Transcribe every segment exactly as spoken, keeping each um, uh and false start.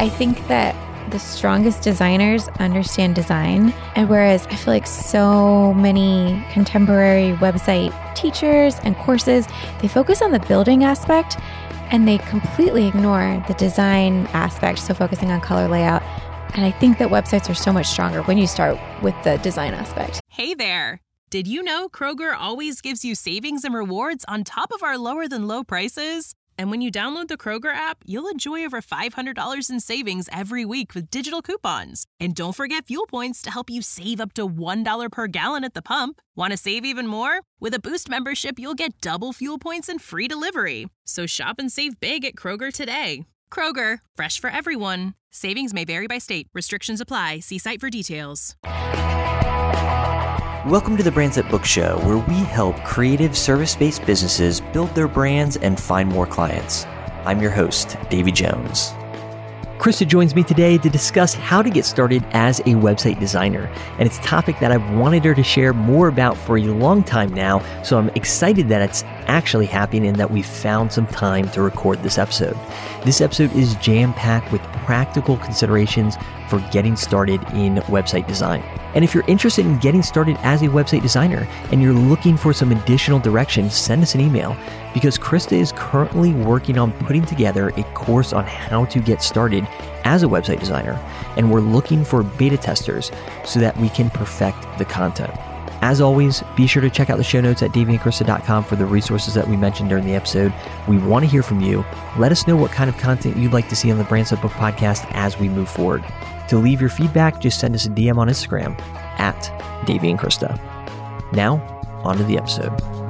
I think that the strongest designers understand design. And whereas I feel like so many contemporary website teachers and courses, they focus on the building aspect and they completely ignore the design aspect. So focusing on color layout. And I think that websites are so much stronger when you start with the design aspect. Hey there. Did you know Kroger always gives you savings and rewards on top of our lower than low prices? And when you download the Kroger app, you'll enjoy over five hundred dollars in savings every week with digital coupons. And don't forget fuel points to help you save up to one dollar per gallon at the pump. Want to save even more? With a Boost membership, you'll get double fuel points and free delivery. So shop and save big at Kroger today. Kroger, fresh for everyone. Savings may vary by state. Restrictions apply. See site for details. Welcome to the Brands That Book Show, where we help creative service-based businesses build their brands and find more clients. I'm your host, Davey Jones. Krista joins me today to discuss how to get started as a website designer, and it's a topic that I've wanted her to share more about for a long time now, so I'm excited that it's actually happening and that we found some time to record this episode. This episode is jam-packed with practical considerations for getting started in website design. And if you're interested in getting started as a website designer and you're looking for some additional direction, send us an email, because Krista is currently working on putting together a course on how to get started as a website designer, and we're looking for beta testers so that we can perfect the content. As always, be sure to check out the show notes at davey and krista dot com for the resources that we mentioned during the episode. We want to hear from you. Let us know what kind of content you'd like to see on the Brands That Book podcast as we move forward. To leave your feedback, just send us a D M on Instagram at Davey and Krista. Now, on to the episode.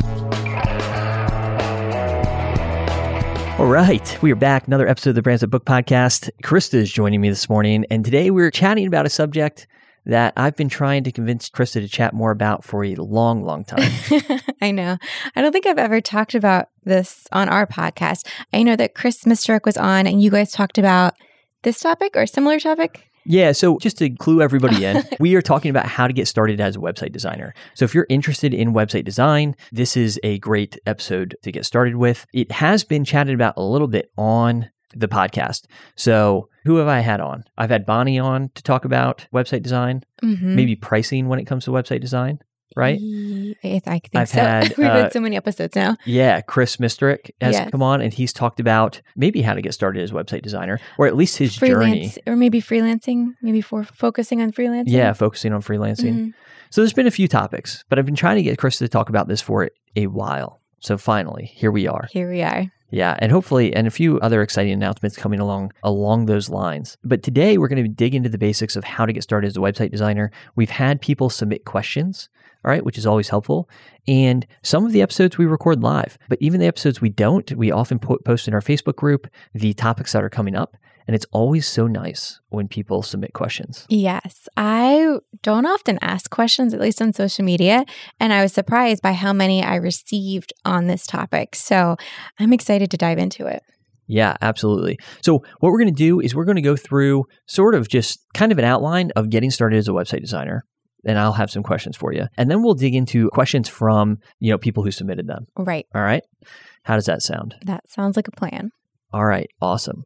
All right, we are back. Another episode of the Brands That Book podcast. Krista is joining me this morning, and today we're chatting about a subject that I've been trying to convince Krista to chat more about for a long, long time. I know. I don't think I've ever talked about this on our podcast. I know that Chris Mistruck was on and you guys talked about this topic or a similar topic. Yeah, so just to clue everybody in, we are talking about how to get started as a website designer. So if you're interested in website design, this is a great episode to get started with. It has been chatted about a little bit on the podcast. So who have I had on? I've had Bonnie on to talk about website design, mm-hmm. maybe pricing when it comes to website design, right? I think I've so. Had, We've uh, had so many episodes now. Yeah, Chris Mistruck has yes. come on and he's talked about maybe how to get started as a website designer, or at least his Freelance, journey. Or maybe freelancing, maybe for focusing on freelancing. Yeah, focusing on freelancing. Mm-hmm. So there's been a few topics, but I've been trying to get Chris to talk about this for a while. So finally, here we are. Here we are. Yeah, and hopefully, and a few other exciting announcements coming along along those lines. But today, we're going to dig into the basics of how to get started as a website designer. We've had people submit questions, all right, which is always helpful. And some of the episodes we record live, but even the episodes we don't, we often po- post in our Facebook group the topics that are coming up. And it's always so nice when people submit questions. Yes. I don't often ask questions, at least on social media. And I was surprised by how many I received on this topic. So I'm excited to dive into it. Yeah, absolutely. So what we're going to do is we're going to go through sort of just kind of an outline of getting started as a website designer. And I'll have some questions for you. And then we'll dig into questions from, you know, people who submitted them. Right. All right. How does that sound? That sounds like a plan. All right. Awesome.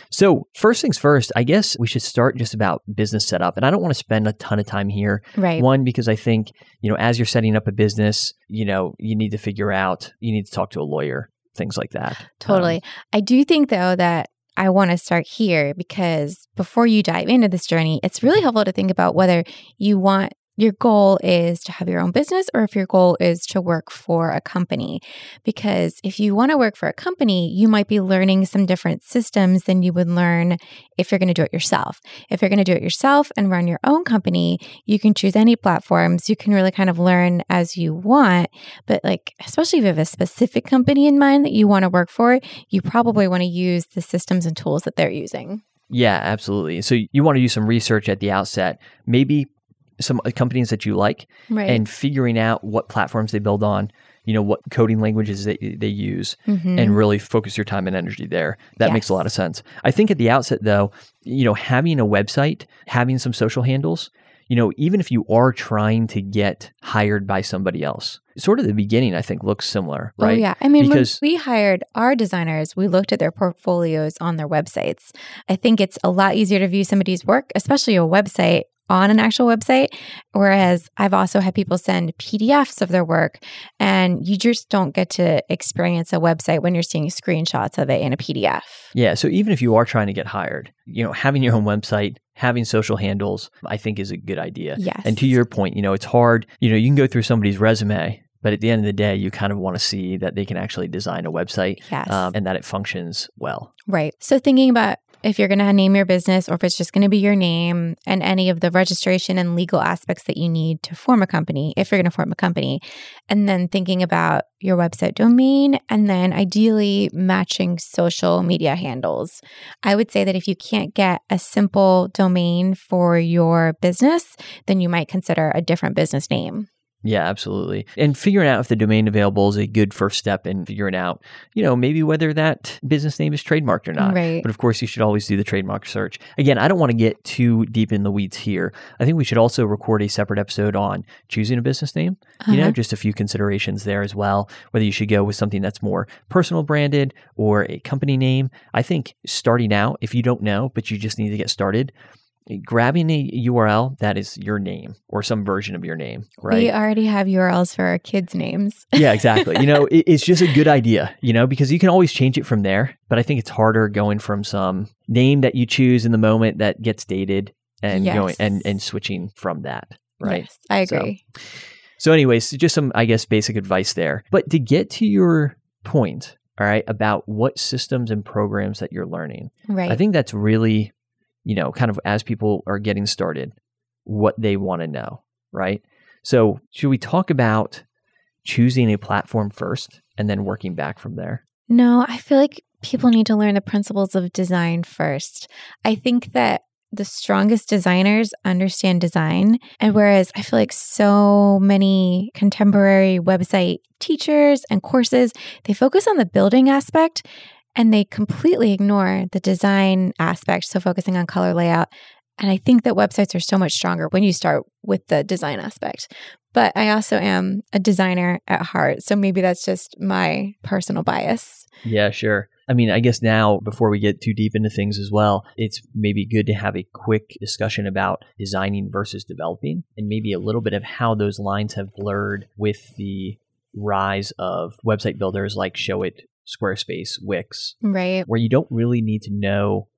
So first things first, I guess we should start just about business setup. And I don't want to spend a ton of time here. Right. One, because I think, you know, as you're setting up a business, you know, you need to figure out, you need to talk to a lawyer, things like that. Totally. Um, I do think, though, that I want to start here because before you dive into this journey, it's really helpful to think about whether you want your goal is to have your own business or if your goal is to work for a company. Because if you want to work for a company, you might be learning some different systems than you would learn if you're going to do it yourself. If you're going to do it yourself and run your own company, you can choose any platforms. You can really kind of learn as you want. But like, especially if you have a specific company in mind that you want to work for, you probably want to use the systems and tools that they're using. Yeah, absolutely. So you want to do some research at the outset, maybe some companies that you like, right. and figuring out what platforms they build on, you know, what coding languages they, they use, mm-hmm. and really focus your time and energy there. That yes. makes a lot of sense. I think at the outset, though, you know, having a website, having some social handles, you know, even if you are trying to get hired by somebody else, sort of the beginning, I think, looks similar, right? Oh, yeah. I mean, because when we hired our designers, we looked at their portfolios on their websites. I think it's a lot easier to view somebody's work, especially a website, on an actual website. Whereas I've also had people send P D Fs of their work, and you just don't get to experience a website when you're seeing screenshots of it in a P D F. Yeah. So even if you are trying to get hired, you know, having your own website, having social handles, I think is a good idea. Yes. And to your point, you know, it's hard, you know, you can go through somebody's resume, but at the end of the day, you kind of want to see that they can actually design a website Yes. um, and that it functions well. Right. So thinking about if you're going to name your business or if it's just going to be your name and any of the registration and legal aspects that you need to form a company, if you're going to form a company, and then thinking about your website domain and then ideally matching social media handles. I would say that if you can't get a simple domain for your business, then you might consider a different business name. Yeah, absolutely. And figuring out if the domain available is a good first step in figuring out, you know, maybe whether that business name is trademarked or not. Right. But of course, you should always do the trademark search. Again, I don't want to get too deep in the weeds here. I think we should also record a separate episode on choosing a business name, Uh-huh. you know, just a few considerations there as well, whether you should go with something that's more personal branded or a company name. I think starting out, if you don't know, but you just need to get started, grabbing a U R L that is your name or some version of your name, right? We already have U R Ls for our kids' names. Yeah, exactly. You know, it, it's just a good idea, you know, because you can always change it from there. But I think it's harder going from some name that you choose in the moment that gets dated and Yes. going and, and switching from that, right? Yes, I So- agree. So anyways, just some, I guess, basic advice there. But to get to your point, all right, about what systems and programs that you're learning, Right. I think that's really, you know, kind of as people are getting started, what they want to know, right? So should we talk about choosing a platform first and then working back from there? No, I feel like people need to learn the principles of design first. I think that the strongest designers understand design. And whereas I feel like so many contemporary website teachers and courses, they focus on the building aspect and they completely ignore the design aspect. So focusing on color layout. And I think that websites are so much stronger when you start with the design aspect. But I also am a designer at heart. So maybe that's just my personal bias. Yeah, sure. I mean, I guess now, before we get too deep into things as well, it's maybe good to have a quick discussion about designing versus developing and maybe a little bit of how those lines have blurred with the rise of website builders like Showit, Squarespace, Wix, Right. where you don't really need to know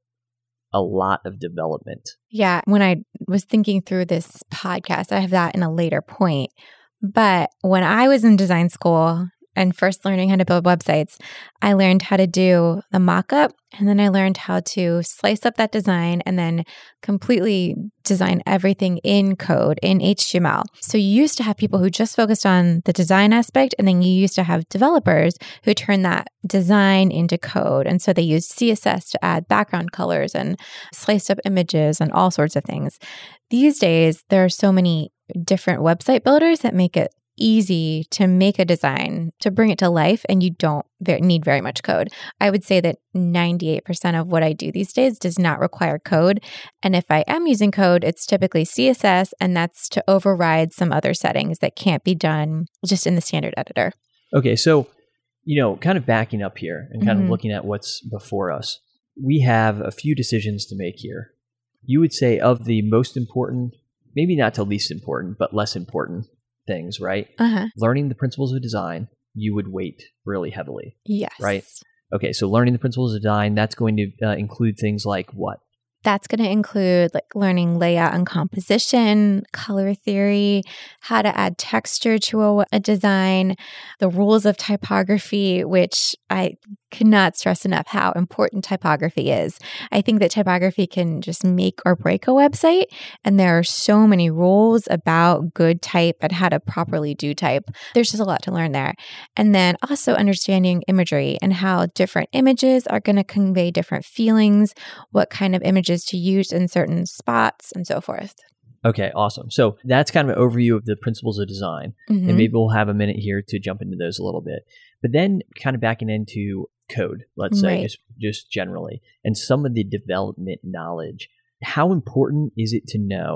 a lot of development. Yeah. When I was thinking through this podcast, I have that in a later point. But when I was in design school and first learning how to build websites, I learned how to do the mock-up, and then I learned how to slice up that design and then completely design everything in code, in H T M L. So you used to have people who just focused on the design aspect, and then you used to have developers who turned that design into code. And so they used C S S to add background colors and sliced up images and all sorts of things. These days, there are so many different website builders that make it easy to make a design, to bring it to life, and you don't ve- need very much code. I would say that ninety-eight percent of what I do these days does not require code. And if I am using code, it's typically C S S, and that's to override some other settings that can't be done just in the standard editor. Okay, so, you know, kind of backing up here and kind Mhm. of looking at what's before us, we have a few decisions to make here. You would say of the most important, maybe not to least important, but less important things, right? Uh-huh. Learning the principles of design, you would weight really heavily. Yes. Right. Okay, so learning the principles of design, that's going to uh, include things like what? That's going to include like learning layout and composition, color theory, how to add texture to a, a design, the rules of typography, which I cannot stress enough how important typography is. I think that typography can just make or break a website. And there are so many rules about good type and how to properly do type. There's just a lot to learn there. And then also understanding imagery and how different images are going to convey different feelings, what kind of images to use in certain spots, and so forth. Okay, awesome. So that's kind of an overview of the principles of design. Mhm. And maybe we'll have a minute here to jump into those a little bit. But then kind of backing into code, let's say, Right. just, just generally, and some of the development knowledge. How important is it to know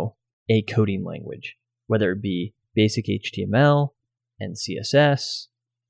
a coding language, whether it be basic H T M L and C S S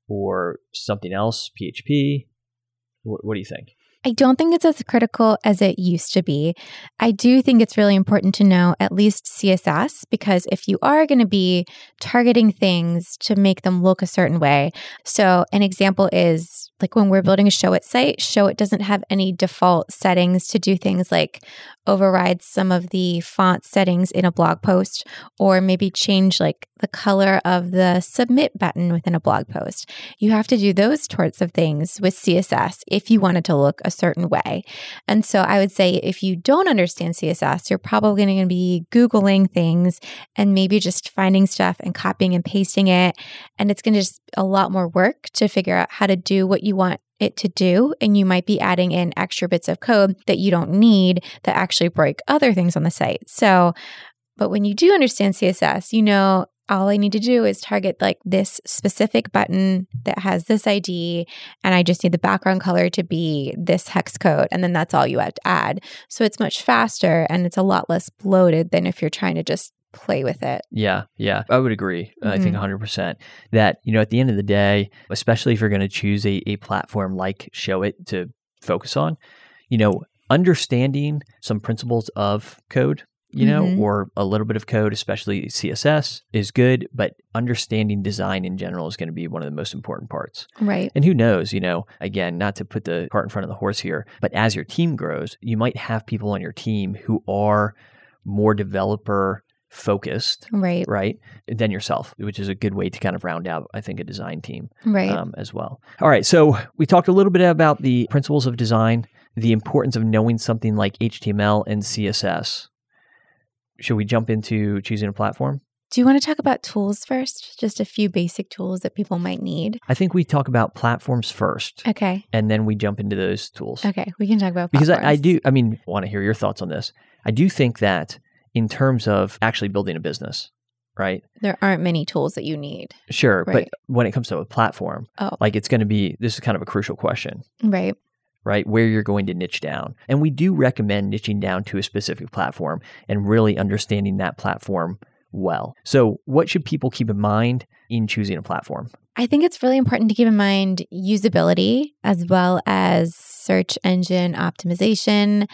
or something else, P H P? What, what do you think? I don't think it's as critical as it used to be. I do think it's really important to know at least C S S, because if you are going to be targeting things to make them look a certain way. So an example is like when we're building a Showit site, Showit doesn't have any default settings to do things like override some of the font settings in a blog post, or maybe change like the color of the submit button within a blog post. You have to do those sorts of things with C S S if you want it to look a certain way. And so I would say if you don't understand C S S, you're probably going to be Googling things and maybe just finding stuff and copying and pasting it. And it's going to just a lot more work to figure out how to do what you want it to do. And you might be adding in extra bits of code that you don't need that actually break other things on the site. So, but when you do understand C S S, you know, all I need to do is target like this specific button that has this I D, and I just need the background color to be this hex code, and then that's all you have to add. So it's much faster and it's a lot less bloated than if you're trying to just play with it. Yeah, yeah, I would agree. Mm-hmm. I think one hundred percent that, you know, at the end of the day, especially if you're going to choose a, a platform like Showit to focus on, you know, understanding some principles of code, you know, mm-hmm. or a little bit of code, especially C S S, is good, but understanding design in general is going to be one of the most important parts. Right. And who knows, you know, again, not to put the cart in front of the horse here, but as your team grows, you might have people on your team who are more developer focused, right, right, than yourself, which is a good way to kind of round out, I think, a design team, right, um, as well. All right, so we talked a little bit about the principles of design, the importance of knowing something like H T M L and C S S. Should we jump into choosing a platform? Do you want to talk about tools first? Just a few basic tools that people might need. I think we talk about platforms first. Okay. And then we jump into those tools. Okay, we can talk about platforms. Because I, I do, I mean, want to hear your thoughts on this. I do think that in terms of actually building a business, right? There aren't many tools that you need. Sure. Right. But when it comes to a platform, oh. like it's going to be, this is kind of a crucial question. Right. Right? Where you're going to niche down. And we do recommend niching down to a specific platform and really understanding that platform well. So what should people keep in mind in choosing a platform? I think it's really important to keep in mind usability as well as search engine optimization,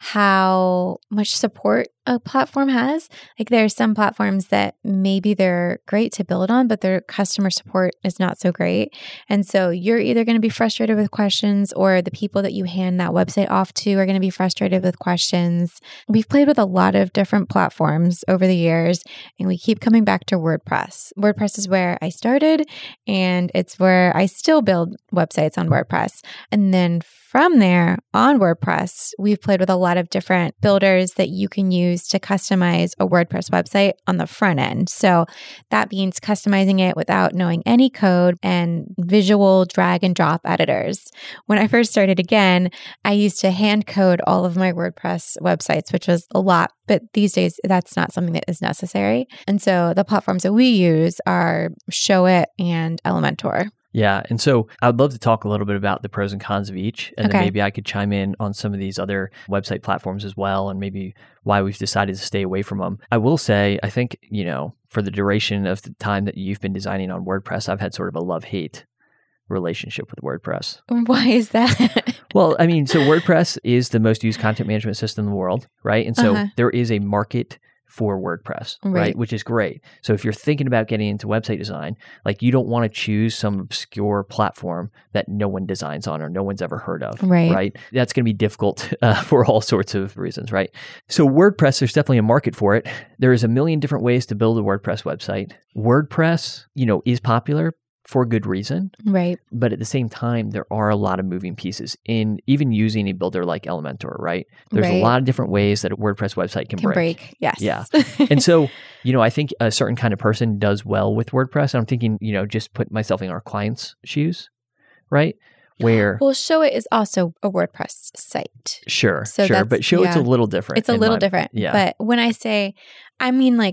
how much support a platform has. Like there are some platforms that maybe they're great to build on, but their customer support is not so great. And so you're either going to be frustrated with questions, or the people that you hand that website off to are going to be frustrated with questions. We've played with a lot of different platforms over the years, and we keep coming back to WordPress. WordPress is where I started, and it's where I still build websites on WordPress. And then from there on WordPress, we've played with a lot of different builders that you can use to customize a WordPress website on the front end. So that means customizing it without knowing any code and visual drag and drop editors. When I first started again, I used to hand code all of my WordPress websites, which was a lot, but these days that's not something that is necessary. And so the platforms that we use are Showit and Elementor. Yeah. And so I would love to talk a little bit about the pros and cons of each. And okay. then maybe I could chime in on some of these other website platforms as well, and maybe why we've decided to stay away from them. I will say, I think, you know, for the duration of the time that you've been designing on WordPress, I've had sort of a love-hate relationship with WordPress. Why is that? Well, I mean, so WordPress is the most used content management system in the world, right? And so uh-huh. there is a market for WordPress, right. right? Which is great. So if you're thinking about getting into website design, like you don't want to choose some obscure platform that no one designs on or no one's ever heard of, right? right? That's going to be difficult uh, for all sorts of reasons, right? So WordPress, there's definitely a market for it. There is a million different ways to build a WordPress website. WordPress, you know, is popular for good reason. Right. But at the same time, there are a lot of moving pieces in even using a builder like Elementor, right? There's right. a lot of different ways that a WordPress website can, can break. break. Yes. Yeah. And so, you know, I think a certain kind of person does well with WordPress. I'm thinking, you know, just put myself in our clients' shoes, right? Where well, Showit is also a WordPress site. Sure, so sure. But Showit's yeah. a little different. It's a little my, different. Yeah. But when I say, I mean like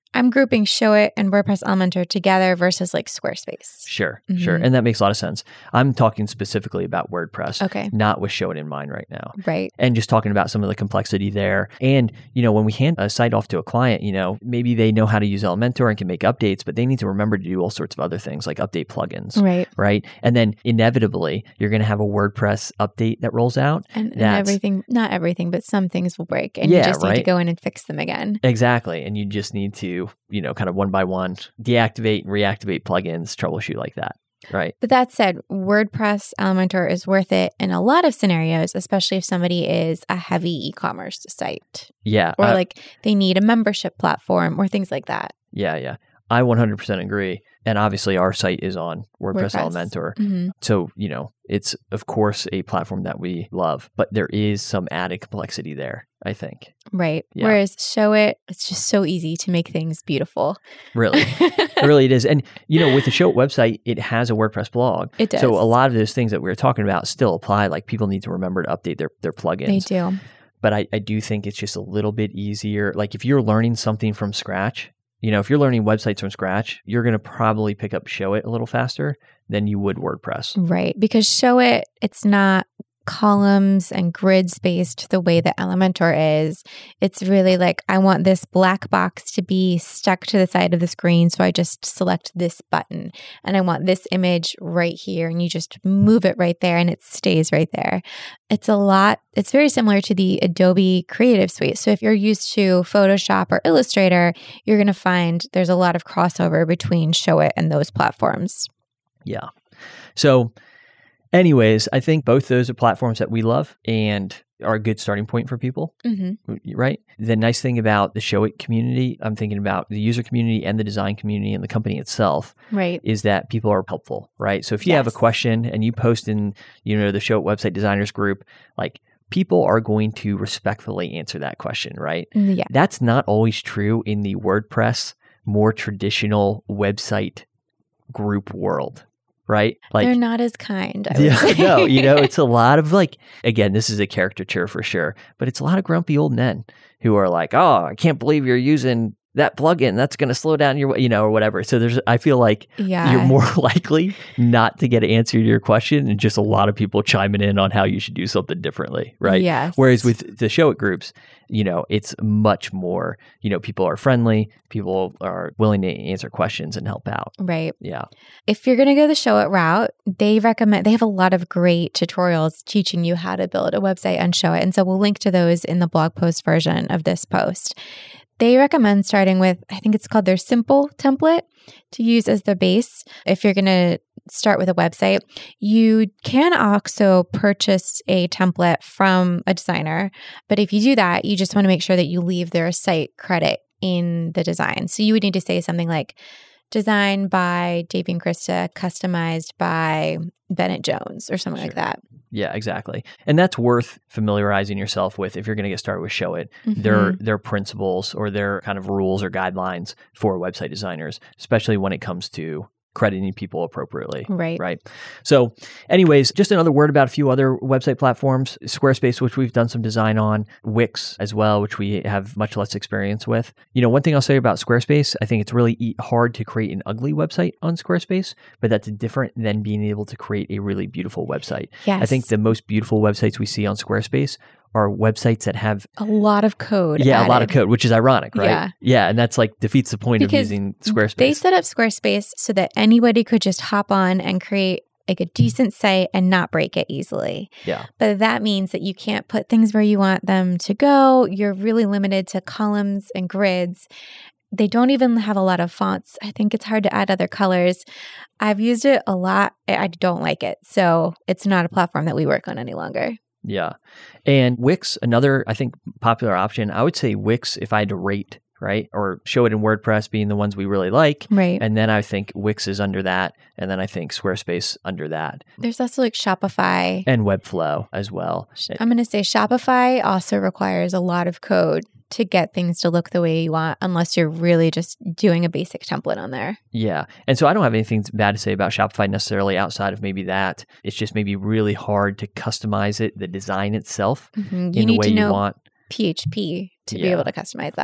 I'm grouping Showit and WordPress Elementor together versus like Squarespace. Sure, Mhm. sure. And that makes a lot of sense. I'm talking specifically about WordPress, Okay. not with Showit in mind right now. Right. And just talking about some of the complexity there. And, you know, when we hand a site off to a client, you know, maybe they know how to use Elementor and can make updates, but they need to remember to do all sorts of other things like update plugins. Right. Right. And then inevitably, you're going to have a WordPress update that rolls out. And, and That's- everything, not everything, but some things will break and Yeah, you just need to right. go in and fix them again. Exactly. And you just need to, you know, kind of one by one deactivate and reactivate plugins, troubleshoot like that. Right. But that said, WordPress Elementor is worth it in a lot of scenarios, especially if somebody is a heavy e-commerce site Yeah. or uh, like they need a membership platform or things like that. yeah. Yeah. I one hundred percent agree. And obviously our site is on WordPress, WordPress. Elementor. hmm So, you know, it's of course a platform that we love, but there is some added complexity there, I think. Right. Yeah. Whereas Showit, it's just so easy to make things beautiful. Really. really it is. And, you know, with the Showit website, it has a WordPress blog. It does. So a lot of those things that we were talking about still apply. Like people need to remember to update their, their plugins. They do. But I, I do think it's just a little bit easier. Like if you're learning something from scratch, you know, if you're learning websites from scratch, you're going to probably pick up Showit a little faster than you would WordPress. Right. Because Showit, it's not columns and grids based the way that Elementor is. It's really like, I want this black box to be stuck to the side of the screen. So I just select this button and I want this image right here. And you just move it right there and it stays right there. It's a lot. It's very similar to the Adobe Creative Suite. So if you're used to Photoshop or Illustrator, you're going to find there's a lot of crossover between Showit and those platforms. Yeah. So anyways, I think both those are platforms that we love and are a good starting point for people, Mm-hmm. right? The nice thing about the Showit community, I'm thinking about the user community and the design community and the company itself, Right. is that people are helpful, right? So if you have a Yes. question and you post in, you know, the Showit website designers group, like people are going to respectfully answer that question, right? Yeah. That's not always true in the WordPress, more traditional website group world, right? Like They're not as kind. I would yeah, say. no, you know, it's a lot of like, again, this is a caricature for sure, but it's a lot of grumpy old men who are like, oh, I can't believe you're using that plugin. That's going to slow down your, you know, or whatever. So there's, I feel like Yeah. you're more likely not to get an answer to your question and just a lot of people chiming in on how you should do something differently, right? Yes. Whereas with the Showit groups, you know, it's much more, you know, people are friendly, people are willing to answer questions and help out. Right. Yeah. If you're going to go the Showit route, they recommend, they have a lot of great tutorials teaching you how to build a website on Showit. And so we'll link to those in the blog post version of this post. They recommend starting with, I think it's called their simple template to use as the base. If you're going to start with a website, you can also purchase a template from a designer. But if you do that, you just want to make sure that you leave their site credit in the design. So you would need to say something like, designed by Davey and Krista, customized by Bennett Jones or something like Sure. that. Yeah, exactly. And that's worth familiarizing yourself with if you're going to get started with Showit. Mhm. Their their principles or their kind of rules or guidelines for website designers, especially when it comes to crediting people appropriately. Right. Right. So anyways, just another word about a few other website platforms. Squarespace, which we've done some design on, Wix as well, which we have much less experience with. You know, one thing I'll say about Squarespace, I think it's really e- hard to create an ugly website on Squarespace, but that's different than being able to create a really beautiful website. Yes. I think the most beautiful websites we see on Squarespace are websites that have a lot of code. yeah, a lot of added. code, which is ironic, right? Yeah. Yeah, and that's like defeats the point Because of using Squarespace. They set up Squarespace so that anybody could just hop on and create like a decent site and not break it easily. yeah. But that means that you can't put things where you want them to go. You're really limited to columns and grids. They don't even have a lot of fonts. I think it's hard to add other colors. I've used it a lot. I I don't like it. So it's not a platform that we work on any longer. Yeah. And Wix, another, I think, popular option. I would say Wix, if I had to rate, right? Or Showit and WordPress being the ones we really like. Right. And then I think Wix is under that. And then I think Squarespace under that. There's also like Shopify. And Webflow as well. I'm going to say Shopify also requires a lot of code to get things to look the way you want, unless you're really just doing a basic template on there. Yeah. And so I don't have anything bad to say about Shopify necessarily outside of maybe that. It's just maybe really hard to customize it, the design itself, Mhm. You in the need way to you know want. P H P to be Yeah. able to customize that.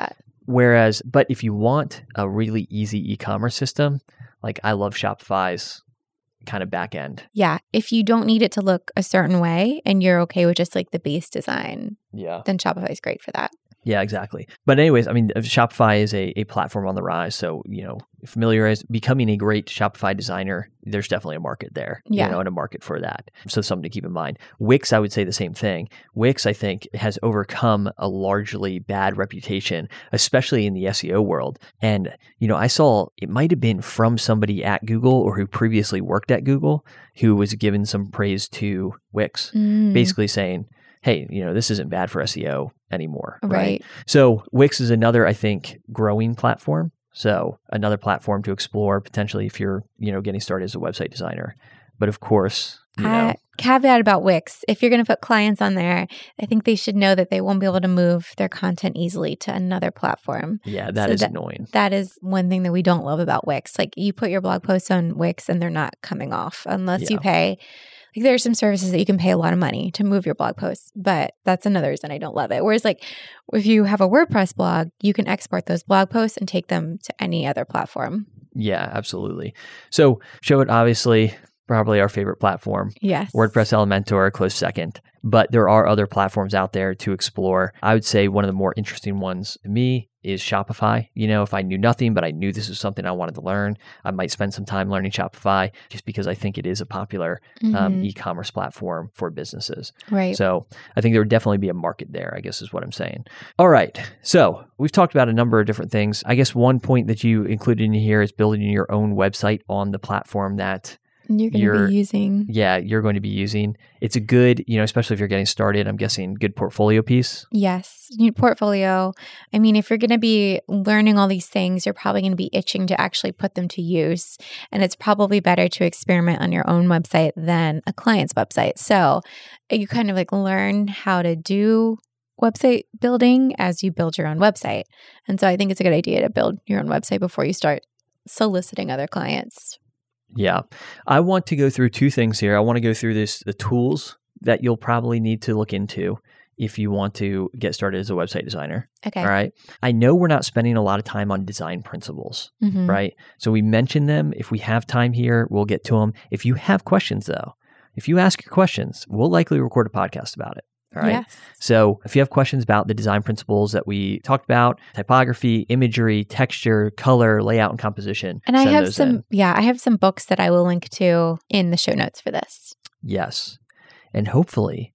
Whereas, but if you want a really easy e-commerce system, like I love Shopify's kind of back end. Yeah. If you don't need it to look a certain way and you're okay with just like the base design, yeah, then Shopify is great for that. Yeah, exactly. But anyways, I mean, Shopify is a, a platform on the rise. So, you know, familiarize, becoming a great Shopify designer, there's definitely a market there, yeah. you know, and a market for that. So something to keep in mind. Wix, I would say the same thing. Wix, I think, has overcome a largely bad reputation, especially in the S E O world. And, you know, I saw it might have been from somebody at Google or who previously worked at Google who was given some praise to Wix, mm. basically saying, hey, you know, this isn't bad for S E O anymore. Right. right. So Wix is another, I think, growing platform. So another platform to explore potentially if you're, you know, getting started as a website designer. But of course, you uh, know. Caveat about Wix, if you're going to put clients on there, I think they should know that they won't be able to move their content easily to another platform. Yeah, that so is that, annoying. That is one thing that we don't love about Wix. Like you put your blog posts on Wix and they're not coming off unless yeah. you pay. Like there are some services that you can pay a lot of money to move your blog posts, but that's another reason I don't love it. Whereas like if you have a WordPress blog, you can export those blog posts and take them to any other platform. Yeah, absolutely. So Showit, obviously, probably our favorite platform. Yes. WordPress Elementor, close second. But there are other platforms out there to explore. I would say one of the more interesting ones to me is Shopify. You know, if I knew nothing, but I knew this was something I wanted to learn, I might spend some time learning Shopify just because I think it is a popular mm-hmm. um, e-commerce platform for businesses. Right. So I think there would definitely be a market there, I guess is what I'm saying. All right. So we've talked about a number of different things. I guess one point that you included in here is building your own website on the platform that You're going to be using. Yeah, you're going to be using. It's a good, you know, especially if you're getting started, I'm guessing good portfolio piece. Yes. You need portfolio. I mean, if you're going to be learning all these things, you're probably going to be itching to actually put them to use. And it's probably better to experiment on your own website than a client's website. So you kind of like learn how to do website building as you build your own website. And so I think it's a good idea to build your own website before you start soliciting other clients. Yeah. I want to go through two things here. I want to go through this, the tools that you'll probably need to look into if you want to get started as a website designer. Okay. All right. I know we're not spending a lot of time on design principles, mm-hmm. right? So we mentioned them. If we have time here, we'll get to them. If you have questions though, if you ask your questions, we'll likely record a podcast about it. All right. Yes. So if you have questions about the design principles that we talked about, typography, imagery, texture, color, layout, and composition. And I send have those some, in. yeah, I have some books that I will link to in the show notes for this. Yes. And hopefully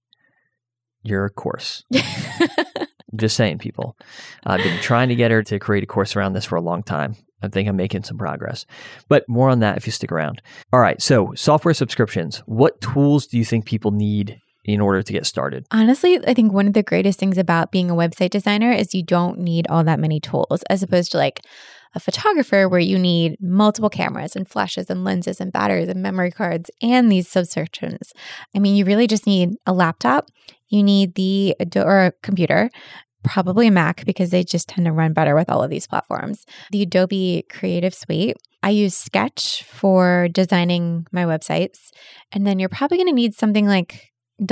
your course. Just saying, people. I've been trying to get her to create a course around this for a long time. I think I'm making some progress. But more on that if you stick around. All right. So software subscriptions. What tools do you think people need in order to get started? Honestly, I think one of the greatest things about being a website designer is you don't need all that many tools, as opposed to like a photographer where you need multiple cameras and flashes and lenses and batteries and memory cards and these subscriptions. I mean, you really just need a laptop. You need the or a computer, probably a Mac because they just tend to run better with all of these platforms. The Adobe Creative Suite. I use Sketch for designing my websites. And then you're probably going to need something like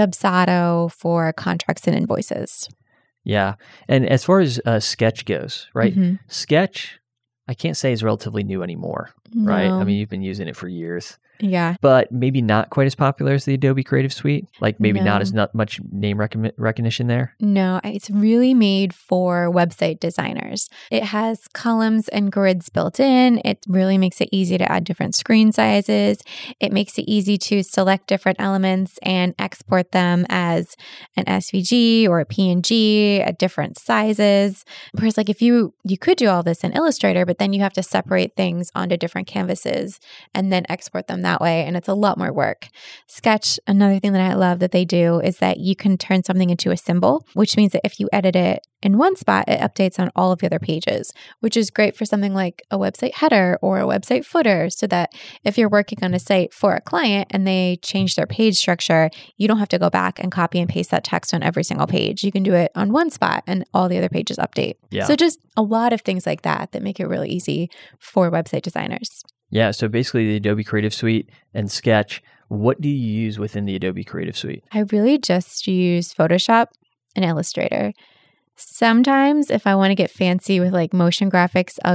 Dubsado for contracts and invoices. Yeah. And as far as uh, Sketch goes, right? Mm-hmm. Sketch, I can't say is relatively new anymore, No. right? I mean, you've been using it for years. Yeah. But maybe not quite as popular as the Adobe Creative Suite. Like maybe No. not as not much name recon- recognition there. No, it's really made for website designers. It has columns and grids built in. It really makes it easy to add different screen sizes. It makes it easy to select different elements and export them as an S V G or a P N G at different sizes. Whereas like if you, you could do all this in Illustrator, but then you have to separate things onto different canvases and then export them that way. And it's a lot more work. Sketch, another thing that I love that they do is that you can turn something into a symbol, which means that if you edit it in one spot, it updates on all of the other pages, which is great for something like a website header or a website footer, so that if you're working on a site for a client and they change their page structure, you don't have to go back and copy and paste that text on every single page. You can do it on one spot and all the other pages update. Yeah. So just a lot of things like that that make it really easy for website designers. Yeah. So basically the Adobe Creative Suite and Sketch. What do you use within the Adobe Creative Suite? I really just use Photoshop and Illustrator. Sometimes if I want to get fancy with like motion graphics, I'll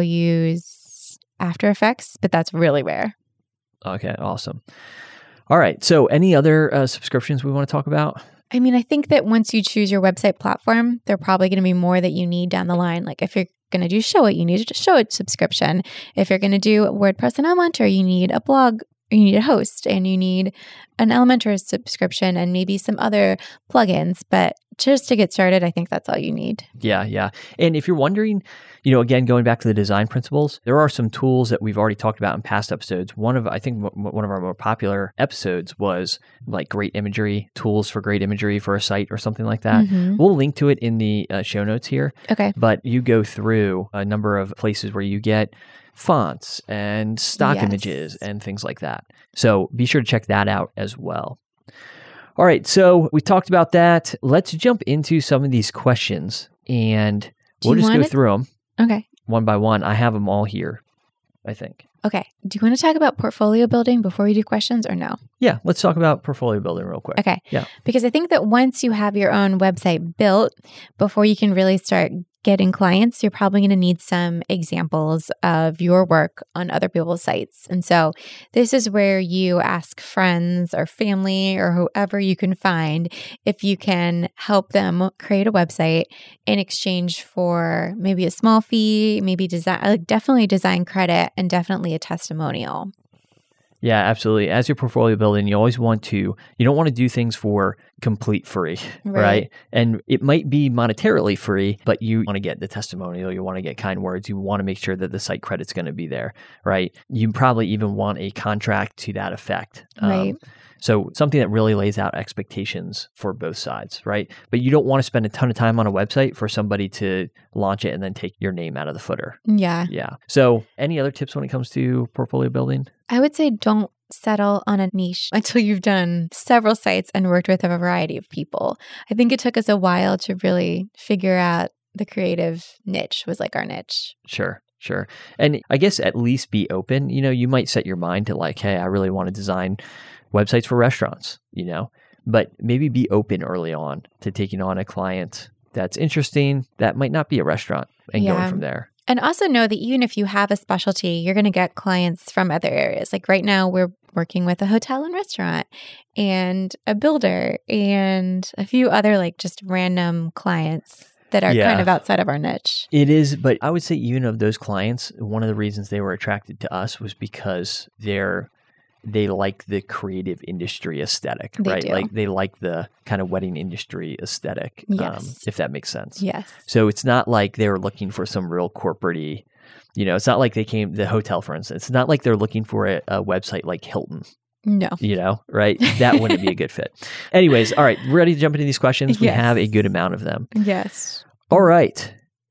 use After Effects, but that's really rare. Okay, awesome. All right. So any other uh, subscriptions we want to talk about? I mean, I think that once you choose your website platform, there are probably going to be more that you need down the line. Like if you're going to do Showit, you need a Showit subscription. If you're going to do WordPress and Elementor, you need a blog, you need a host, and you need an Elementor subscription and maybe some other plugins. But just to get started, I think that's all you need. Yeah, yeah. And if you're wondering, you know, again, going back to the design principles, there are some tools that we've already talked about in past episodes. One of, I think w- one of our more popular episodes was like great imagery, tools for great imagery for a site or something like that. Mm-hmm. We'll link to it in the uh, show notes here. Okay. But you go through a number of places where you get fonts and stock Yes. images and things like that. So be sure to check that out as well. All right, so we talked about that. Let's jump into some of these questions and Do we'll you just go wanna- through them Okay. one by one. I have them all here, I think. Okay. Do you want to talk about portfolio building before we do questions or no? Yeah, let's talk about portfolio building real quick. Okay. Yeah. Because I think that once you have your own website built, before you can really start getting clients, you're probably going to need some examples of your work on other people's sites. And so this is where you ask friends or family or whoever you can find if you can help them create a website in exchange for maybe a small fee, maybe design, like definitely design credit and definitely a testimonial. Yeah, absolutely. As you're portfolio building, you always want to, you don't want to do things for complete free, right? Right. And it might be monetarily free, but you want to get the testimonial, you want to get kind words, you want to make sure that the site credit's going to be there, right? You probably even want a contract to that effect. Right. Um, so something that really lays out expectations for both sides, right? But you don't want to spend a ton of time on a website for somebody to launch it and then take your name out of the footer. Yeah. Yeah. So any other tips when it comes to portfolio building? I would say don't settle on a niche until you've done several sites and worked with a variety of people. I think it took us a while to really figure out the creative niche was like our niche. Sure. Sure. And I guess at least be open. You know, you might set your mind to like, hey, I really want to design websites for restaurants, you know, but maybe be open early on to taking on a client that's interesting that might not be a restaurant and Yeah. going from there. And also know that even if you have a specialty, you're going to get clients from other areas. Like right now, we're working with a hotel and restaurant and a builder and a few other like just random clients that are Yeah. kind of outside of our niche. It is, but I would say even of those clients, one of the reasons they were attracted to us was because they're they like the creative industry aesthetic, They right? do. Like they like the kind of wedding industry aesthetic, um, Yes. if that makes sense. Yes. So it's not like they're looking for some real corporate-y, you know, it's not like they came, the hotel, for instance, it's not like they're looking for a, a website like Hilton, No. you know, right? That wouldn't be a good fit. Anyways, all right, we're ready to jump into these questions. We Yes. have a good amount of them. Yes. All right.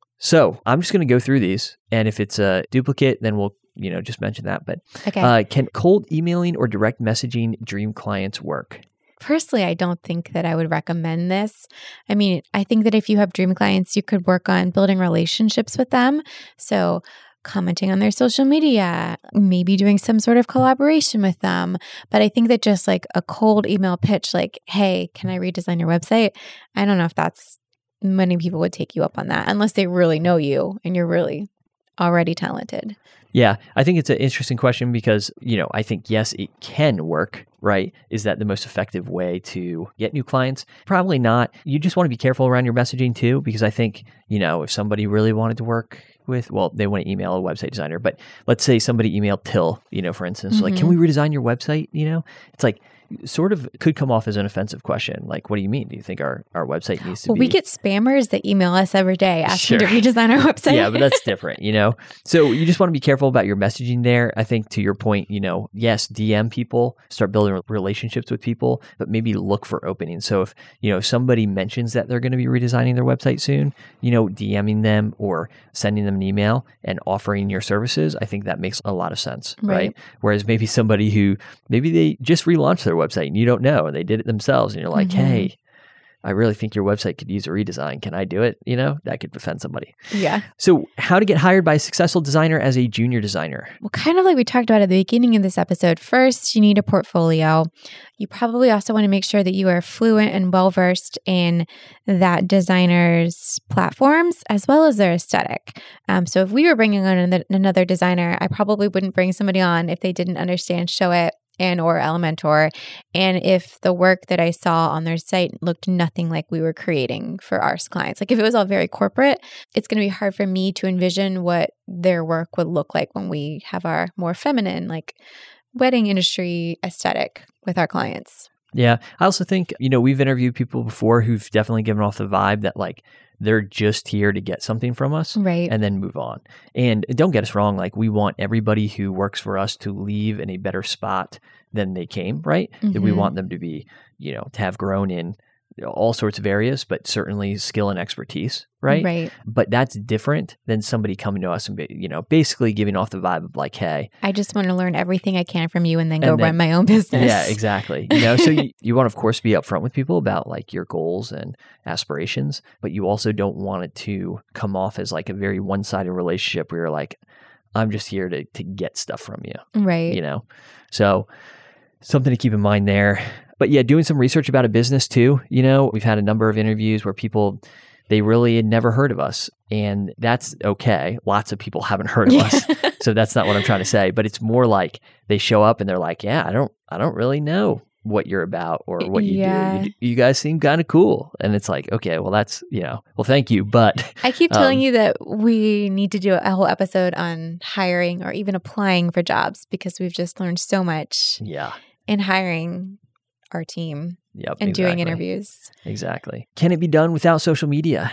So I'm just going to go through these. And if it's a duplicate, then we'll, you know, just mention that. But Okay. uh, can cold emailing or direct messaging dream clients work? Personally, I don't think that I would recommend this. I mean, I think that if you have dream clients, you could work on building relationships with them. So commenting on their social media, maybe doing some sort of collaboration with them. But I think that just like a cold email pitch, like, hey, can I redesign your website? I don't know if that's, many people would take you up on that unless they really know you and you're really already talented. Yeah, I think it's an interesting question because, you know, I think, yes, it can work, right? Is that the most effective way to get new clients? Probably not. You just want to be careful around your messaging too, because I think, you know, if somebody really wanted to work with, well, they want to email a website designer, but let's say somebody emailed Till, you know, for instance, like, can we redesign your website? You know, it's like, sort of could come off as an offensive question. Like, what do you mean? Do you think our, our website needs to Well, be... we get spammers that email us every day asking Sure. to redesign our website. Yeah, but that's different, you know? So you just want to be careful about your messaging there. I think to your point, you know, yes, D M people, start building relationships with people, but maybe look for openings. So if, you know, somebody mentions that they're going to be redesigning their website soon, you know, DMing them or sending them an email and offering your services, I think that makes a lot of sense, right? Right. Whereas maybe somebody who, maybe they just relaunched their website and you don't know, and they did it themselves and you're like, Mhm. hey, I really think your website could use a redesign. Can I do it? You know, that could offend somebody. Yeah. So how to get hired by a successful designer as a junior designer? Well, kind of like we talked about at the beginning of this episode, first, you need a portfolio. You probably also want to make sure that you are fluent and well-versed in that designer's platforms as well as their aesthetic. Um, so if we were bringing on an- another designer, I probably wouldn't bring somebody on if they didn't understand Showit and or Elementor, and if the work that I saw on their site looked nothing like we were creating for our clients. Like if it was all very corporate, it's going to be hard for me to envision what their work would look like when we have our more feminine, like wedding industry aesthetic with our clients. Yeah. I also think, you know, we've interviewed people before who've definitely given off the vibe that like they're just here to get something from us right. and then move on. And don't get us wrong, like we want everybody who works for us to leave in a better spot than they came, right? Mm-hmm. That we want them to be, you know, to have grown in you know, all sorts of areas, but certainly skill and expertise, right? Right. But that's different than somebody coming to us and, be, you know, basically giving off the vibe of like, hey, I just want to learn everything I can from you and then go and then, run my own business. Yeah, exactly. You know, so you, you want to, of course, be upfront with people about like your goals and aspirations, but you also don't want it to come off as like a very one-sided relationship where you're like, I'm just here to to get stuff from you. Right. You know, so something to keep in mind there. But yeah, doing some research about a business too. You know, we've had a number of interviews where people, they really had never heard of us. And that's okay. Lots of people haven't heard of us. So that's not what I'm trying to say. But it's more like they show up and they're like, yeah, I don't, I don't really know what you're about or what you yeah. do. You, you guys seem kind of cool. And it's like, okay, well, that's, you know, well, thank you. But I keep telling um, you that we need to do a whole episode on hiring or even applying for jobs because we've just learned so much yeah. in hiring our team Yep, and exactly. doing interviews. Exactly. Can it be done without social media?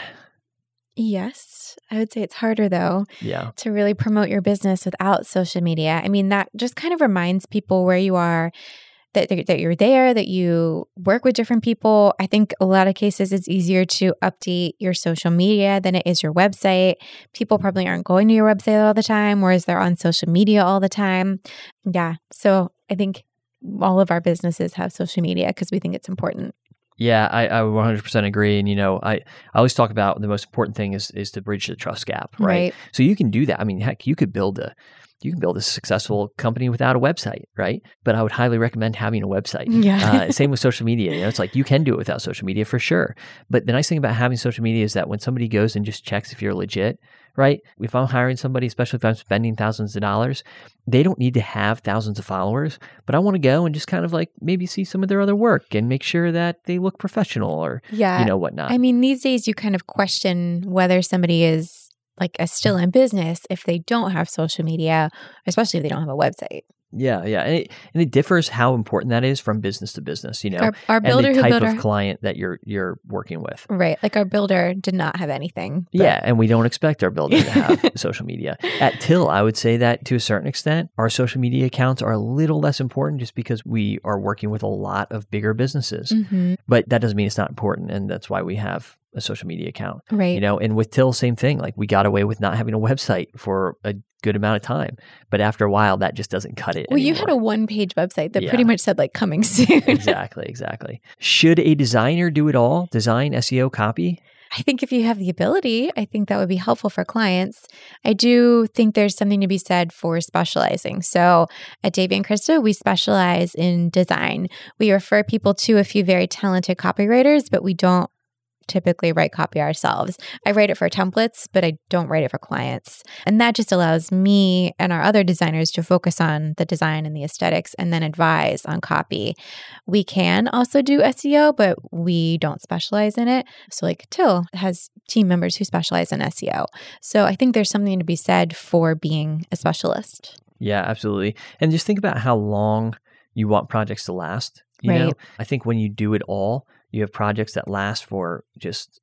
Yes. I would say it's harder though Yeah. to really promote your business without social media. I mean, that just kind of reminds people where you are, that, that you're there, that you work with different people. I think a lot of cases it's easier to update your social media than it is your website. People probably aren't going to your website all the time, whereas they're on social media all the time. Yeah. So I think all of our businesses have social media because we think it's important. Yeah, I, I one hundred percent agree. And, you know, I, I always talk about the most important thing is is to bridge the trust gap, right? Right. So you can do that. I mean, heck, you could build a you can build a successful company without a website, right? But I would highly recommend having a website. Yeah. uh, same with social media. You know, it's like you can do it without social media for sure. But the nice thing about having social media is that when somebody goes and just checks if you're legit, right? If I'm hiring somebody, especially if I'm spending thousands of dollars, they don't need to have thousands of followers, but I want to go and just kind of like maybe see some of their other work and make sure that they look professional or, Yeah. you know, whatnot. I mean, these days you kind of question whether somebody is like a still in business if they don't have social media, especially if they don't have a website. Yeah, yeah. And it, and it differs how important that is from business to business, you know, Our, our builder and the who type built of our, client that you're you're working with. right, like our builder did not have anything. but- Yeah, and we don't expect our builder to have social media. At Till, I would say that to a certain extent, our social media accounts are a little less important just because we are working with a lot of bigger businesses. Mhm. But that doesn't mean it's not important, and that's why we have a social media account. Right. You know, and with Till, same thing. Like we got away with not having a website for a good amount of time, but after a while, that just doesn't cut it. Well, you anymore. had a one-page website that Yeah. pretty much said like coming soon. exactly, exactly. Should a designer do it all? Design, S E O, copy? I think if you have the ability, I think that would be helpful for clients. I do think there's something to be said for specializing. So at Davey and Krista, we specialize in design. We refer people to a few very talented copywriters, but we don't typically write copy ourselves. I write it for templates, but I don't write it for clients. And that just allows me and our other designers to focus on the design and the aesthetics and then advise on copy. We can also do S E O, but we don't specialize in it. So like Till has team members who specialize in S E O. So I think there's something to be said for being a specialist. Yeah, absolutely. And just think about how long you want projects to last. You Right. know, I think when you do it all, you have projects that last for just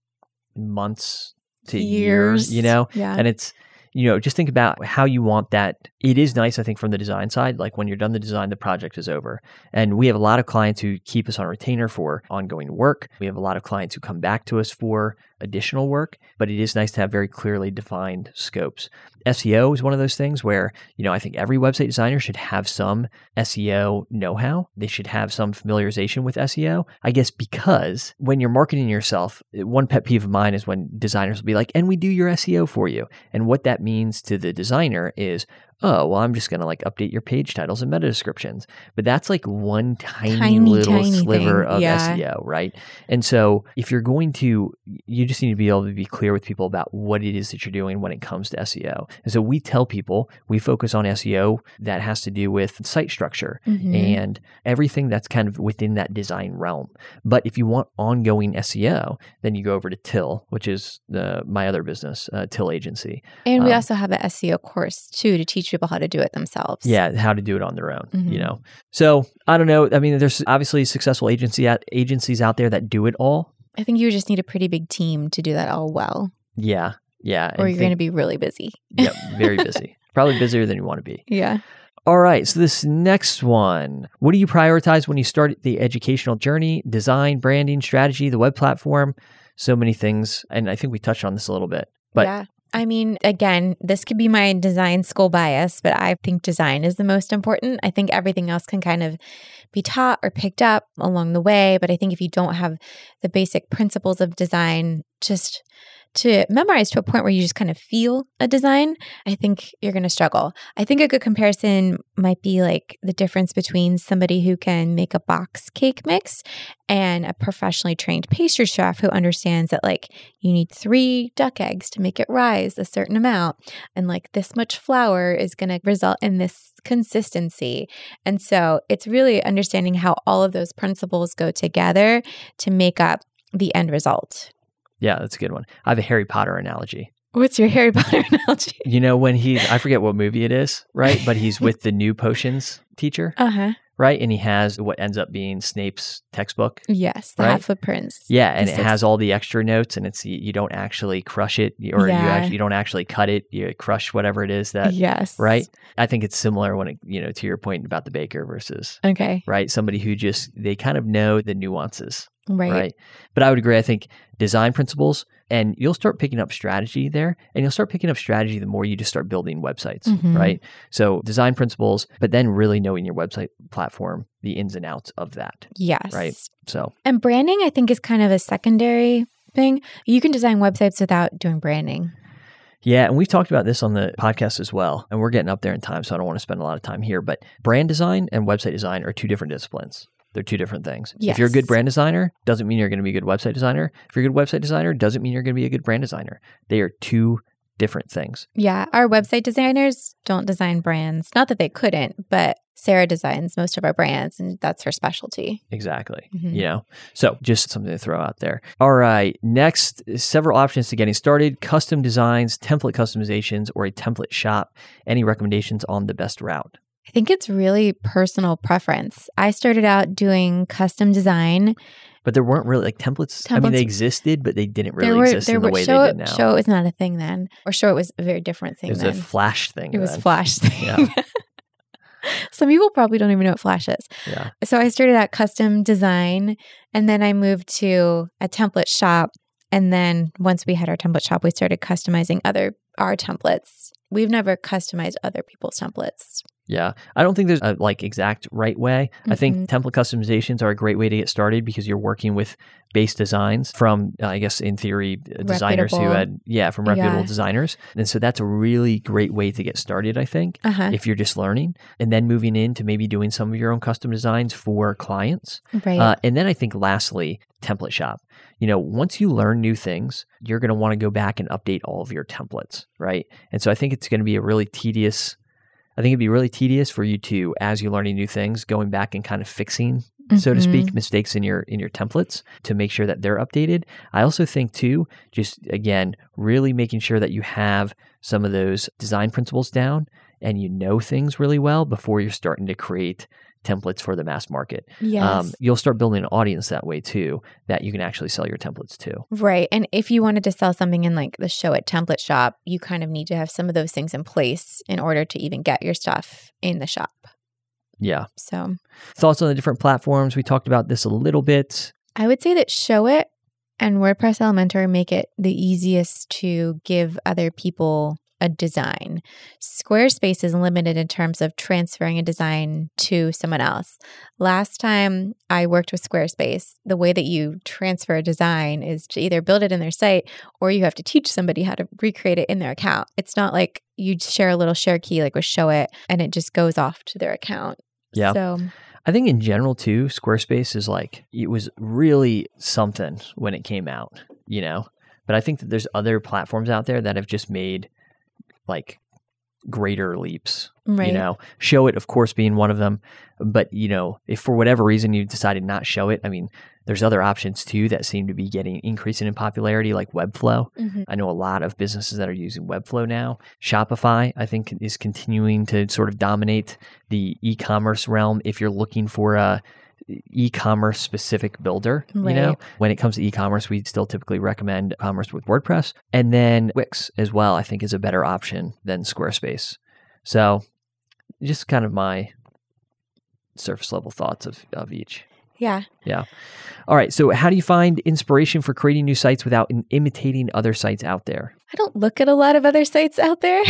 months to years, you know, Yeah. and it's, you know, just think about how you want that. It is nice, I think, from the design side. Like when you're done the design, the project is over. And we have a lot of clients who keep us on retainer for ongoing work. We have a lot of clients who come back to us for additional work, but it is nice to have very clearly defined scopes. S E O is one of those things where, you know, I think every website designer should have some S E O know-how. They should have some familiarization with S E O, I guess, because when you're marketing yourself, one pet peeve of mine is when designers will be like, and we do your S E O for you. And what that means to the designer is, oh, well, I'm just going to like update your page titles and meta descriptions. But that's like one tiny, Tiny, little tiny sliver thing. of Yeah. S E O, right? And so if you're going to, you just need to be able to be clear with people about what it is that you're doing when it comes to S E O. And so we tell people we focus on S E O that has to do with site structure Mhm. and everything that's kind of within that design realm. But if you want ongoing S E O, then you go over to Till, which is the, my other business, uh, Till Agency. And we Um, also have an S E O course too to teach people how to do it themselves. Yeah, how to do it on their own, Mhm. you know. So I don't know. I mean, there's obviously successful agency at, agencies out there that do it all. I think you just need a pretty big team to do that all well, Yeah, yeah. or and you're going to think- be really busy. Yep, very busy. Probably busier than you want to be. Yeah. All right. So this next one, what do you prioritize when you start the educational journey? Design, branding, strategy, the web platform, so many things. And I think we touched on this a little bit. But yeah. I mean, again, this could be my design school bias, but I think design is the most important. I think everything else can kind of be taught or picked up along the way. But I think if you don't have the basic principles of design just to memorize to a point where you just kind of feel a design, I think you're going to struggle. I think a good comparison might be like the difference between somebody who can make a box cake mix and a professionally trained pastry chef who understands that like you need three duck eggs to make it rise a certain amount. And like this much flour is going to result in this consistency. And so it's really understanding how all of those principles go together to make up the end result. yeah, that's a good one. I have a Harry Potter analogy. What's your Harry Potter analogy? You know, when he's, I forget what movie it is, right? But he's with the new potions teacher, Uh-huh. right? And he has what ends up being Snape's textbook. Yes, the Right? Half-Blood Prince. Yeah, and The it sixth- has all the extra notes, and it's you, you don't actually crush it, or Yeah. you actually you don't actually cut it. You crush whatever it is that, Yes. right? I think it's similar when it, you know, to your point about the baker versus Okay. right somebody who just they kind of know the nuances, Right. right? But I would agree. I think design principles, and you'll start picking up strategy there, and you'll start picking up strategy the more you just start building websites, Mhm. right? So design principles, but then really knowing your website platform, the ins and outs of that, Yes. right? So And branding, I think, is kind of a secondary thing. You can design websites without doing branding. yeah, and we've talked about this on the podcast as well, and we're getting up there in time, so I don't want to spend a lot of time here. But brand design and website design are two different disciplines. They're two different things. If you're a good Yes. brand designer, doesn't mean you're going to be a good website designer. If you're a good website designer, doesn't mean you're going to be a good brand designer. They are two different things. Yeah. Our website designers don't design brands. Not that they couldn't, but Sarah designs most of our brands, and that's her specialty. Exactly. Mhm. You know, so just something to throw out there. All right. Next, several options to getting started: custom designs, template customizations, or a template shop. Any recommendations on the best route? I think it's really personal preference. I started out doing custom design. But there weren't really like templates. I mean, they Templates- existed, but they didn't really there were exist there in the were way show they it, did now. show it was not a thing then, or show it was a very different thing it was then. a Flash thing. it was then. Flash thing. Yeah. Some people probably don't even know what Flash is. Yeah. So I started out custom design, and then I moved to a template shop. And then once we had our template shop, we started customizing other our templates. We've never customized other people's templates. Yeah. I don't think there's a like exact right way. I Mhm. think template customizations are a great way to get started because you're working with base designs from, uh, I guess, in theory, uh, designers who Reputable. had, yeah, from reputable Yeah. designers. And so that's a really great way to get started, I think, Uh-huh. if you're just learning and then moving into maybe doing some of your own custom designs for clients. Right. Uh, and then I think lastly, template shop. You know, once you learn new things, you're going to want to go back and update all of your templates, right? And so I think it's going to be a really tedious, I think it'd be really tedious for you to, as you're learning new things, going back and kind of fixing, so to Mhm. speak, mistakes in your in your templates to make sure that they're updated. I also think too, just again, really making sure that you have some of those design principles down and you know things really well before you're starting to create templates for the mass market. Yes. Um, you'll start building an audience that way too, that you can actually sell your templates to. Right. And if you wanted to sell something in like the Show It template shop, you kind of need to have some of those things in place in order to even get your stuff in the shop. Yeah. So Thoughts on the different platforms? We talked about this a little bit. I would say that Show It And WordPress Elementor make it the easiest to give other people a design. Squarespace is limited in terms of transferring a design to someone else. Last time I worked with Squarespace, the way that you transfer a design is to either build it in their site or you have to teach somebody how to recreate it in their account. It's not like you share a little share key like with Showit and it just goes off to their account. Yeah. So I think in general too, Squarespace is like, it was really something when it came out, you know? But I think that there's other platforms out there that have just made like greater leaps, right. you know, Showit, of course, being one of them. But, you know, if for whatever reason you decided not Showit, I mean, there's other options too that seem to be getting increasing in popularity, like Webflow. Mm-hmm. I know a lot of businesses that are using Webflow now. Shopify, I think, is continuing to sort of dominate the e-commerce realm. If you're looking for a e-commerce specific builder, right. you know, when it comes to e-commerce, we still typically recommend commerce with WordPress. And then Wix as well, I think is a better option than Squarespace. So just kind of my surface level thoughts of, of each. Yeah. Yeah. All right. So how do you find inspiration for creating new sites without in- imitating other sites out there? I don't look at a lot of other sites out there.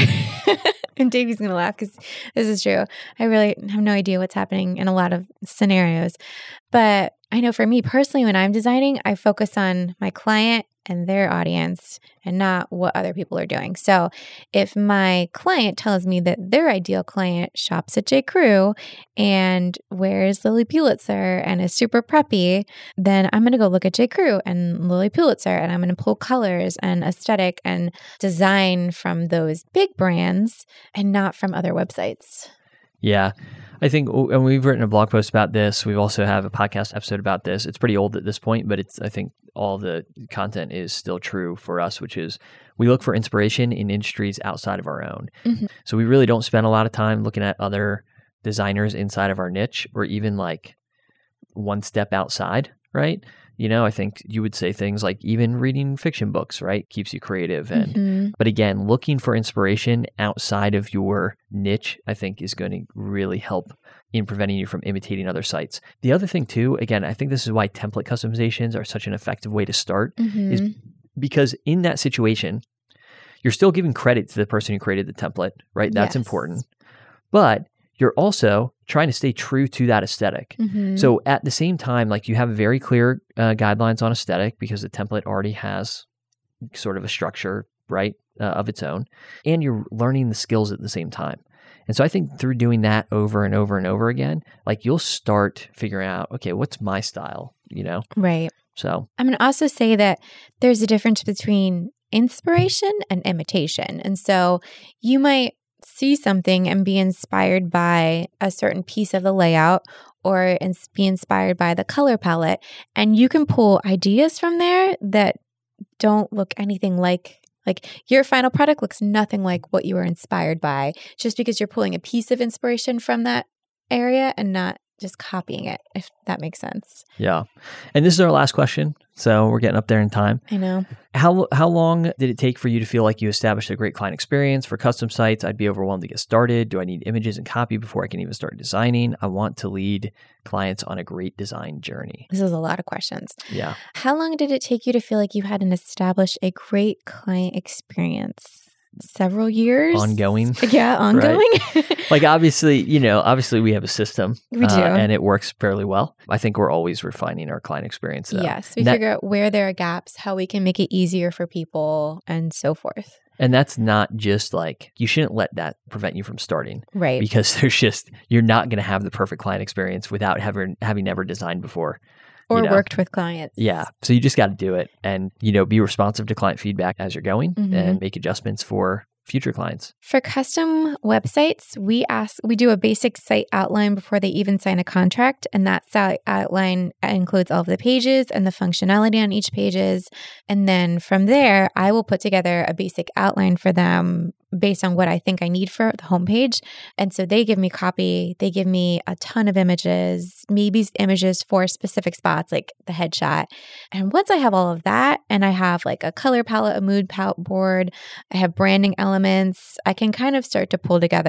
And Davey's going to laugh because this is true. I really have no idea what's happening in a lot of scenarios. But I know for me personally, when I'm designing, I focus on my client and their audience and not what other people are doing. So if my client tells me that their ideal client shops at J. Crew and wears Lilly Pulitzer and is super preppy, then I'm going to go look at J. Crew and Lilly Pulitzer, and I'm going to pull colors and aesthetic and design from those big brands and not from other websites. Yeah. I think, and we've written a blog post about this. We also have a podcast episode about this. It's pretty old at this point, but it's, I think all the content is still true for us, which is we look for inspiration in industries outside of our own. Mm-hmm. So we really don't spend a lot of time looking at other designers inside of our niche or even like one step outside, right? You know, I think you would say things like even reading fiction books, right? Keeps you creative. And mm-hmm. But again, looking for inspiration outside of your niche, I think is going to really help in preventing you from imitating other sites. The other thing too, again, I think this is why template customizations are such an effective way to start, mm-hmm. is because in that situation, you're still giving credit to the person who created the template, right? That's yes. important. But you're also trying to stay true to that aesthetic. Mm-hmm. So at the same time, like you have very clear uh, guidelines on aesthetic because the template already has sort of a structure, right, uh, of its own, and you're learning the skills at the same time. And so I think through doing that over and over and over again, like you'll start figuring out, okay, what's my style, you know? Right. So I'm going to also say that there's a difference between inspiration and imitation. And so you might see something and be inspired by a certain piece of the layout or ins- be inspired by the color palette. And you can pull ideas from there that don't look anything like, like your final product looks nothing like what you were inspired by just because you're pulling a piece of inspiration from that area and not just copying it, if that makes sense. Yeah. And this is our last question. So we're getting up there in time. I know. How how long did it take for you to feel like you established a great client experience for custom sites? I'd be overwhelmed to get started. Do I need images and copy before I can even start designing? I want to lead clients on a great design journey. This is a lot of questions. Yeah. How long did it take you to feel like you had an established a great client experience? Several years? Ongoing. Yeah, ongoing. Right. Like obviously, you know, obviously we have a system. We do. Uh, and it works fairly well. I think we're always refining our client experience. Though. Yes. We that, figure out where there are gaps, how we can make it easier for people and so forth. And that's not just like, you shouldn't let that prevent you from starting. Right. Because there's just, you're not going to have the perfect client experience without having, having never designed before. Or you know? worked with clients. Yeah. So you just got to do it and, you know, be responsive to client feedback as you're going mm-hmm. and make adjustments for future clients. For custom websites, we ask, we do a basic site outline before they even sign a contract. And that site outline includes all of the pages and the functionality on each pages. And then from there, I will put together a basic outline for them based on what I think I need for the homepage. And so they give me copy. They give me a ton of images, maybe images for specific spots like the headshot. And once I have all of that and I have like a color palette, a mood palette board, I have branding elements, I can kind of start to pull together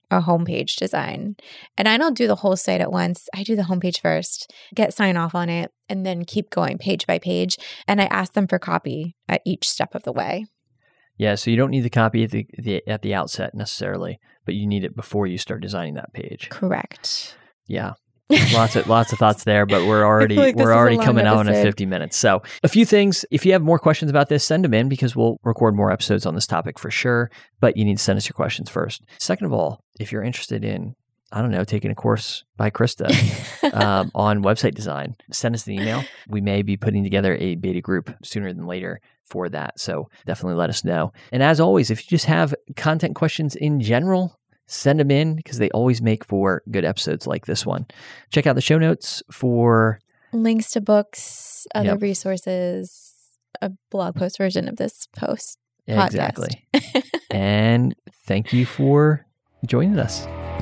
a homepage design. And I don't do the whole site at once. I do the homepage first, get sign off on it, and then keep going page by page. And I ask them for copy at each step of the way. Yeah, so you don't need the copy at the, the at the outset necessarily, but you need it before you start designing that page. Correct. Yeah. lots of lots of thoughts there, but we're already like we're already coming episode. out in fifty minutes. So a few things. If you have more questions about this, send them in because we'll record more episodes on this topic for sure. But you need to send us your questions first. Second of all, if you're interested in, I don't know, taking a course by Krista um, on website design, send us an email. We may be putting together a beta group sooner than later for that. So definitely let us know. And as always, if you just have content questions in general, send them in because they always make for good episodes like this one. Check out the show notes for links to books, other Yep. resources, a blog post version of this post. exactly. And thank you for joining us.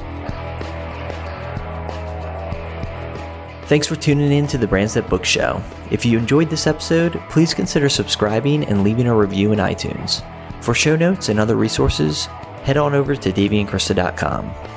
Thanks for tuning in to the Brands That Book Show. If you enjoyed this episode, please consider subscribing and leaving a review in iTunes. For show notes and other resources, head on over to davey and krista dot com.